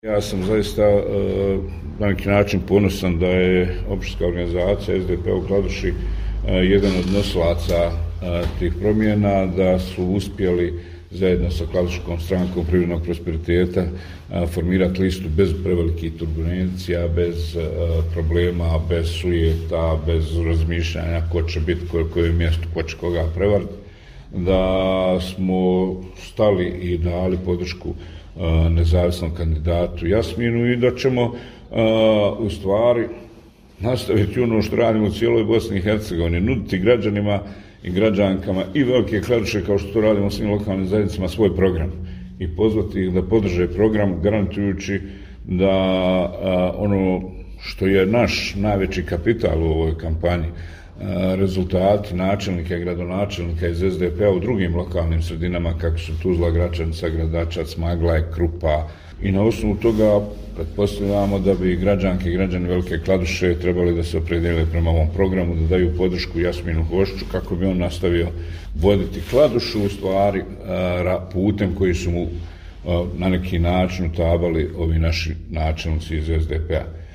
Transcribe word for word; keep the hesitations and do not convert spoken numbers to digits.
Ja sam zaista na neki način ponosan da je općinska organizacija S D P u Kladuši jedan od nosilaca tih promjena, da su uspjeli zajedno sa Kladuškom strankom privrednog prosperiteta formirati listu bez prevelikih turbulencija, bez problema, bez sujeta, bez razmišljanja ko će biti, koje mjesto, ko će koga prevariti, da smo stali i dali podršku nezavisnom kandidatu Jasminu i da ćemo uh, u stvari nastaviti ono što radimo u cijeloj Bosni i Hercegovini, nuditi građanima i građankama i Velike Kladuše, kao što to radimo svim lokalnim zajednicama, svoj program i pozvati ih da podrže program, garantujući da uh, ono što je naš najveći kapital u ovoj kampanji, rezultati načelnika i gradonačelnika iz S D P-a u drugim lokalnim sredinama, kako su Tuzla, Gračanica, Gradačac, Maglaj, Krupa, i na osnovu toga pretpostavljamo da bi građanke i građani Velike Kladuše trebali da se opredijele prema ovom programu, da daju podršku Jasminu Hošću kako bi on nastavio voditi Kladušu u stvari putem koji su mu na neki način utabali ovi naši načelnici iz S D P-a.